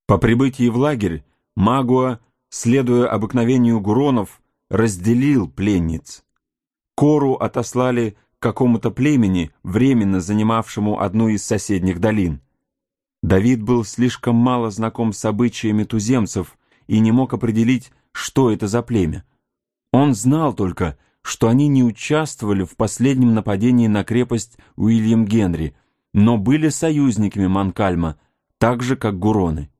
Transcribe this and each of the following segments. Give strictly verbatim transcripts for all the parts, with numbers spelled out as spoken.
По прибытии в лагерь Магуа, следуя обыкновению гуронов, разделил пленниц. Кору отослали к какому-то племени, временно занимавшему одну из соседних долин. Давид был слишком мало знаком с обычаями туземцев и не мог определить, что это за племя. Он знал только, что они не участвовали в последнем нападении на крепость Уильям Генри, но были союзниками Монкальма, так же, как гуроны.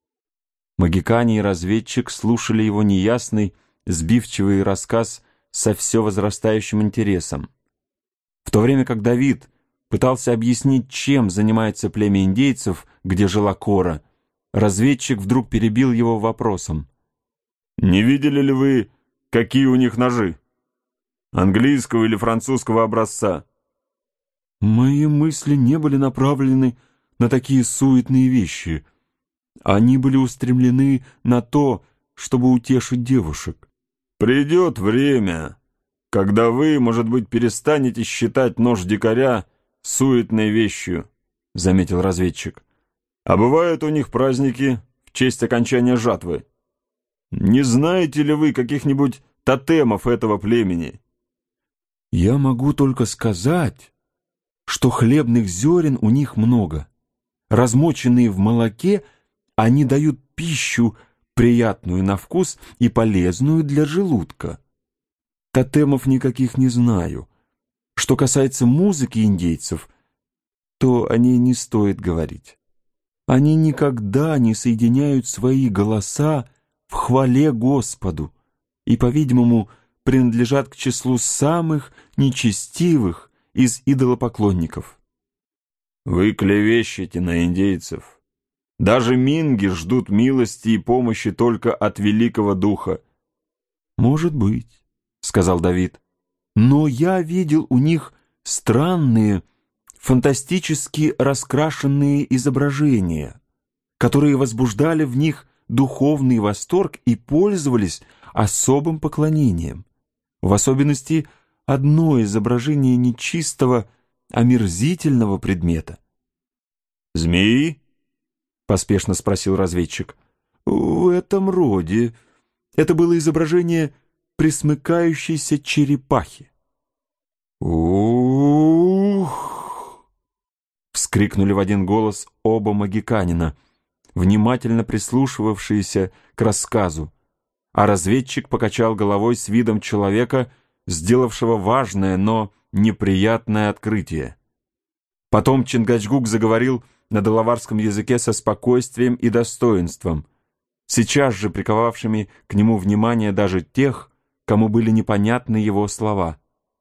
Магикане и разведчик слушали его неясный, сбивчивый рассказ со все возрастающим интересом. В то время как Давид пытался объяснить, чем занимается племя индейцев, где жила Кора, разведчик вдруг перебил его вопросом. «Не видели ли вы, какие у них ножи? Английского или французского образца?» «Мои мысли не были направлены на такие суетные вещи. Они были устремлены на то, чтобы утешить девушек». «Придет время, когда вы, может быть, перестанете считать нож дикаря суетной вещью», — заметил разведчик. «А бывают у них праздники в честь окончания жатвы. Не знаете ли вы каких-нибудь тотемов этого племени?» «Я могу только сказать, что хлебных зерен у них много. Размоченные в молоке, они дают пищу, приятную на вкус и полезную для желудка. Тотемов никаких не знаю. Что касается музыки индейцев, то о ней не стоит говорить. Они никогда не соединяют свои голоса в хвале Господу и, по-видимому, принадлежат к числу самых нечестивых из идолопоклонников». «Вы клевещете на индейцев. Даже минги ждут милости и помощи только от Великого Духа». «Может быть», — сказал Давид, — «но я видел у них странные, фантастически раскрашенные изображения, которые возбуждали в них духовный восторг и пользовались особым поклонением. В особенности одно изображение нечистого, омерзительного предмета». «Змеи?» — поспешно спросил разведчик. «В этом роде. Это было изображение пресмыкающейся черепахи». «Ух!» — вскрикнули в один голос оба магиканина, внимательно прислушивавшиеся к рассказу, а разведчик покачал головой с видом человека, сделавшего важное, но неприятное открытие. Потом Чингачгук заговорил на делаварском языке со спокойствием и достоинством, сейчас же приковавшими к нему внимание даже тех, кому были непонятны его слова.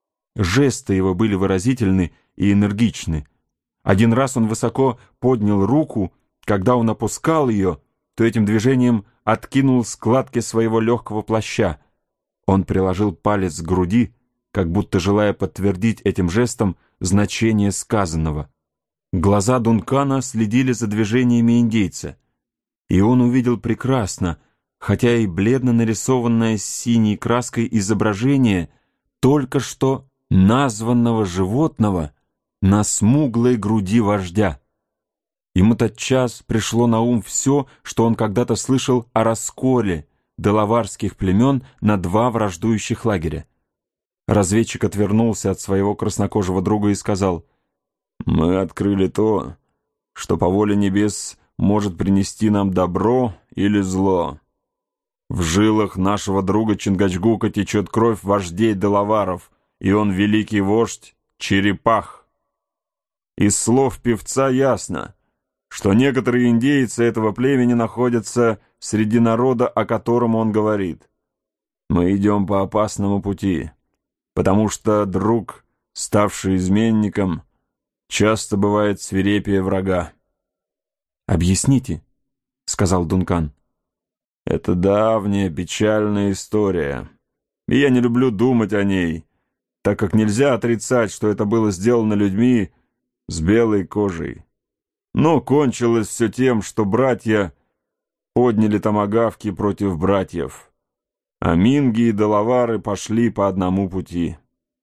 Жесты его были выразительны и энергичны. Один раз он высоко поднял руку, когда он опускал ее, то этим движением откинул складки своего легкого плаща. Он приложил палец к груди, как будто желая подтвердить этим жестом значение сказанного. Глаза Дункана следили за движениями индейца, и он увидел прекрасно, хотя и бледно нарисованное синей краской изображение только что названного животного на смуглой груди вождя. Ему тотчас пришло на ум все, что он когда-то слышал о расколе делаварских племен на два враждующих лагеря. Разведчик отвернулся от своего краснокожего друга и сказал: «Мы открыли то, что по воле небес может принести нам добро или зло. В жилах нашего друга Чингачгука течет кровь вождей делаваров, и он великий вождь Черепах. Из слов певца ясно, что некоторые индейцы этого племени находятся среди народа, о котором он говорит. Мы идем по опасному пути, потому что друг, ставший изменником, часто бывает свирепее врага». «Объясните», — сказал Дункан. «Это давняя печальная история, и я не люблю думать о ней, так как нельзя отрицать, что это было сделано людьми с белой кожей. Но кончилось все тем, что братья подняли томагавки против братьев, а минги и делавары пошли по одному пути».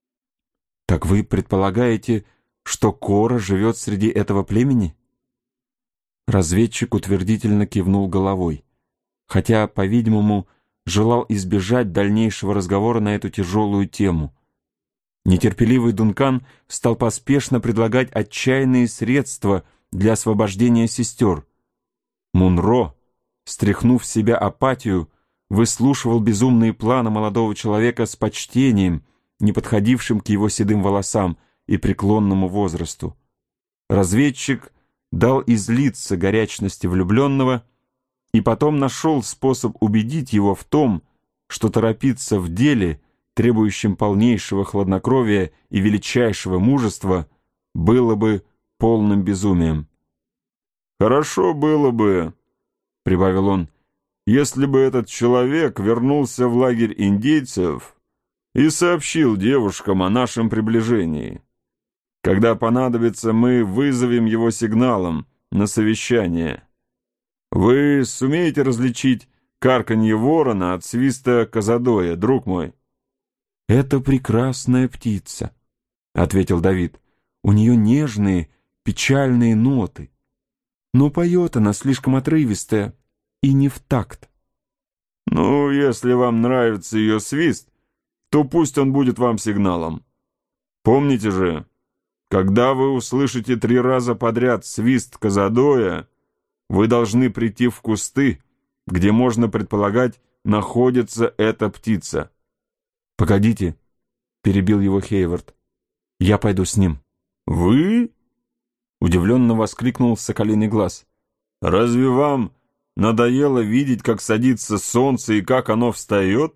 «Так вы предполагаете, что Кора живет среди этого племени?» Разведчик утвердительно кивнул головой, хотя, по-видимому, желал избежать дальнейшего разговора на эту тяжелую тему. Нетерпеливый Дункан стал поспешно предлагать отчаянные средства для освобождения сестер. Мунро, стряхнув с себя апатию, выслушивал безумные планы молодого человека с почтением, не подходившим к его седым волосам и преклонному возрасту. Разведчик дал излиться горячности влюбленного и потом нашел способ убедить его в том, что торопиться в деле, требующем полнейшего хладнокровия и величайшего мужества, было бы полным безумием. «Хорошо было бы, — прибавил он, — если бы этот человек вернулся в лагерь индейцев и сообщил девушкам о нашем приближении. Когда понадобится, мы вызовем его сигналом на совещание. Вы сумеете различить карканье ворона от свиста казадоя, друг мой?» «Это прекрасная птица», — ответил Давид. «У нее нежные, печальные ноты. Но поет она слишком отрывистая и не в такт». «Ну, если вам нравится ее свист, то пусть он будет вам сигналом. Помните же, когда вы услышите три раза подряд свист казадоя, вы должны прийти в кусты, где, можно предполагать, находится эта птица». «Погодите», — перебил его Хейвард, — «я пойду с ним». «Вы?» — удивленно воскликнул Соколиный Глаз. «Разве вам надоело видеть, как садится солнце и как оно встает?»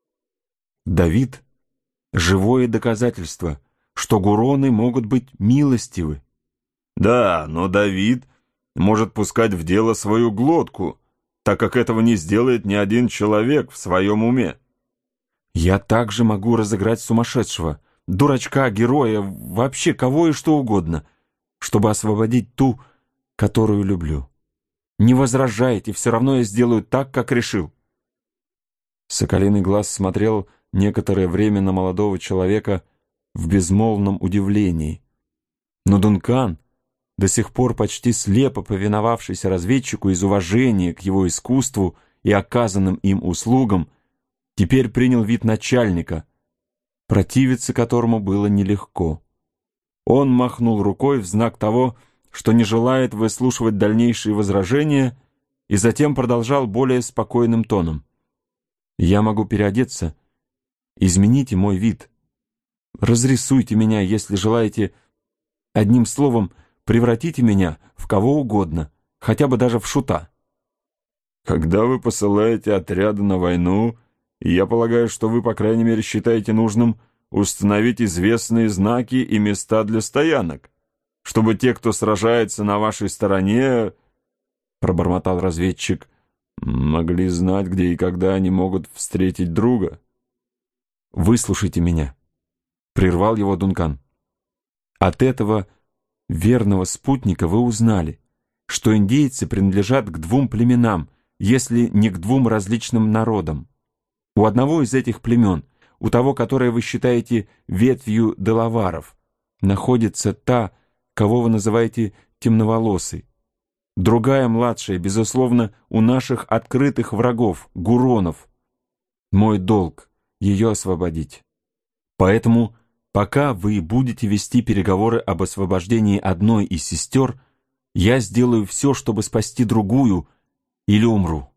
«Давид — живое доказательство, что гуроны могут быть милостивы». «Да, но Давид может пускать в дело свою глотку, так как этого не сделает ни один человек в своем уме». «Я также могу разыграть сумасшедшего, дурачка, героя, вообще кого и что угодно, чтобы освободить ту, которую люблю. Не возражайте, все равно я сделаю так, как решил». Соколиный Глаз смотрел некоторое время на молодого человека в безмолвном удивлении. Но Дункан, до сих пор почти слепо повиновавшийся разведчику из уважения к его искусству и оказанным им услугам, теперь принял вид начальника, противиться которому было нелегко. Он махнул рукой в знак того, что не желает выслушивать дальнейшие возражения, и затем продолжал более спокойным тоном. «Я могу переодеться. Измените мой вид. Разрисуйте меня, если желаете. Одним словом, превратите меня в кого угодно, хотя бы даже в шута». «Когда вы посылаете отряды на войну, я полагаю, что вы, по крайней мере, считаете нужным установить известные знаки и места для стоянок, чтобы те, кто сражается на вашей стороне, — пробормотал разведчик, — могли знать, где и когда они могут встретить друга». «Выслушайте меня», — прервал его Дункан. «От этого верного спутника вы узнали, что индейцы принадлежат к двум племенам, если не к двум различным народам. У одного из этих племен, у того, которое вы считаете ветвью делаваров, находится та, кого вы называете темноволосой. Другая, младшая, безусловно, у наших открытых врагов, гуронов. Мой долг — ее освободить. Поэтому, пока вы будете вести переговоры об освобождении одной из сестер, я сделаю все, чтобы спасти другую, или умру».